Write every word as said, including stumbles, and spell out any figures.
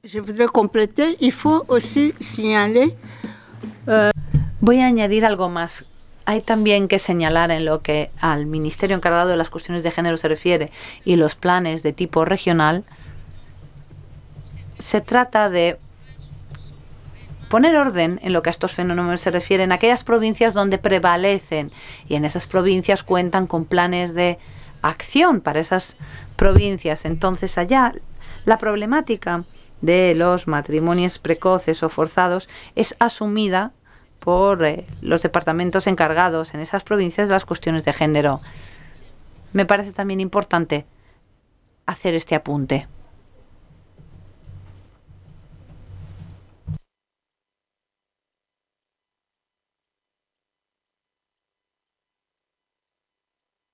Voy a añadir algo más. Hay también que señalar en lo que al Ministerio encargado de las cuestiones de género se refiere y los planes de tipo regional, se trata de poner orden en lo que a estos fenómenos se refiere en aquellas provincias donde prevalecen, y en esas provincias cuentan con planes de acción para esas provincias. Entonces allá la problemática de los matrimonios precoces o forzados es asumida por eh, los departamentos encargados en esas provincias de las cuestiones de género. Me parece también importante hacer este apunte.